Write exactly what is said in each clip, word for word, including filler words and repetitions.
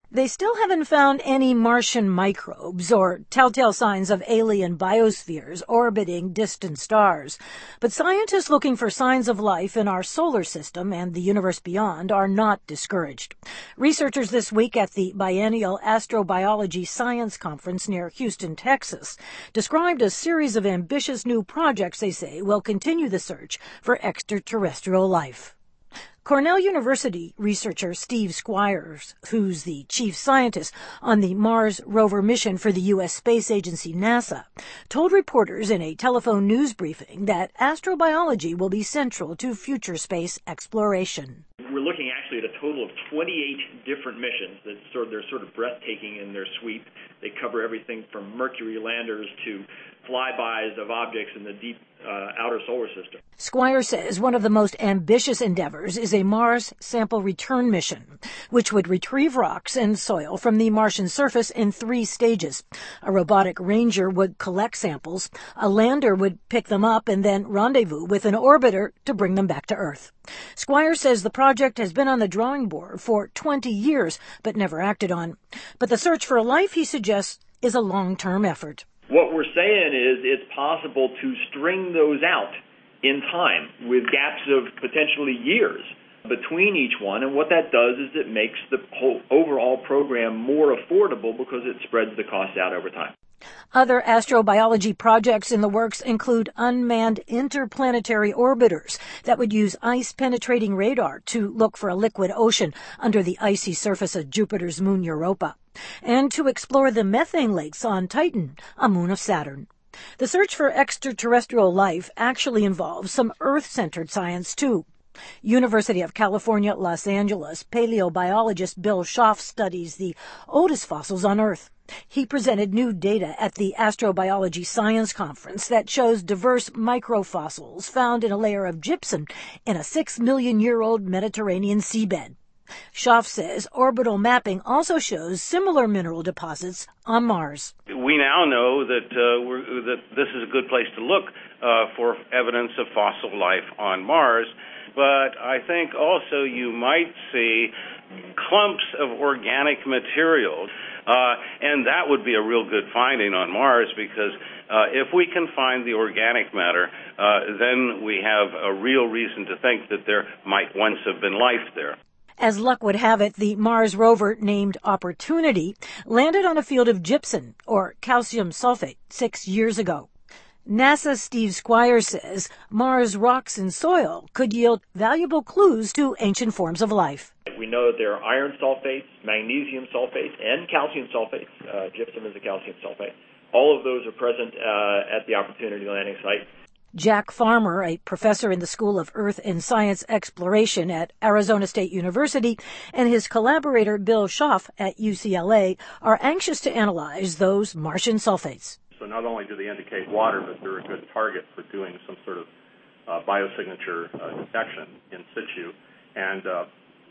They still haven't found any Martian microbes or telltale signs of alien biospheres orbiting distant stars. But scientists looking for signs of life in our solar system and the universe beyond are not discouraged. Researchers this week at the biennial Astrobiology Science Conference near Houston, Texas, described a series of ambitious new projects they say will continue the search for extraterrestrial life. Cornell University researcher Steve Squyres, who's the chief scientist on the Mars rover mission for the U S Space Agency NASA, told reporters in a telephone news briefing that astrobiology will be central to future space exploration. We're looking actually at a total of twenty-eight different missions that sort of, they're sort of breathtaking in their sweep. They cover everything from Mercury landers to flybys of objects in the deep uh, outer solar system. Squyres says one of the most ambitious endeavors is a Mars sample return mission, which would retrieve rocks and soil from the Martian surface in three stages. A robotic ranger would collect samples, a lander would pick them up, and then rendezvous with an orbiter to bring them back to Earth. Squyres says the project has been on the drawing board for twenty years, but never acted on. But the search for life, he suggests, is a long-term effort. What we're saying is it's possible to string those out in time with gaps of potentially years between each one, and what that does is it makes the whole overall program more affordable because it spreads the cost out over time. Other astrobiology projects in the works include unmanned interplanetary orbiters that would use ice-penetrating radar to look for a liquid ocean under the icy surface of Jupiter's moon Europa, and to explore the methane lakes on Titan, a moon of Saturn. The search for extraterrestrial life actually involves some Earth-centered science, too. University of California, Los Angeles paleobiologist Bill Schaaf studies the oldest fossils on Earth. He presented new data at the Astrobiology Science Conference that shows diverse microfossils found in a layer of gypsum in a six million year old Mediterranean seabed. Schaaf says orbital mapping also shows similar mineral deposits on Mars. We now know that, uh, we're, that this is a good place to look uh, for evidence of fossil life on Mars. But I think also you might see clumps of organic material, uh, and that would be a real good finding on Mars because uh, if we can find the organic matter, uh, then we have a real reason to think that there might once have been life there. As luck would have it, the Mars rover named Opportunity landed on a field of gypsum, or calcium sulfate, six years ago. NASA's Steve Squyres says Mars rocks and soil could yield valuable clues to ancient forms of life. We know that there are iron sulfates, magnesium sulfates, and calcium sulfates. Uh, gypsum is a calcium sulfate. All of those are present uh, at the Opportunity landing site. Jack Farmer, a professor in the School of Earth and Science Exploration at Arizona State University, and his collaborator Bill Schaaf at U C L A are anxious to analyze those Martian sulfates. So not only do they indicate water, but they're a good target for doing some sort of uh, biosignature uh, detection in situ. And uh,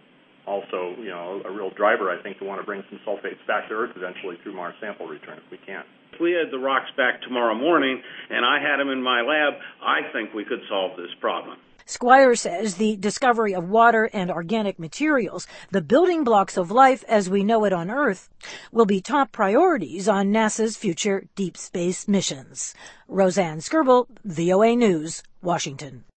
also, you know, a real driver, I think, to want to bring some sulfates back to Earth eventually through Mars sample return if we can. If we had the rocks back tomorrow morning and I had them in my lab, I think we could solve this problem. Squyres says the discovery of water and organic materials, the building blocks of life as we know it on Earth, will be top priorities on NASA's future deep space missions. Roseanne Skirble, V O A News, Washington.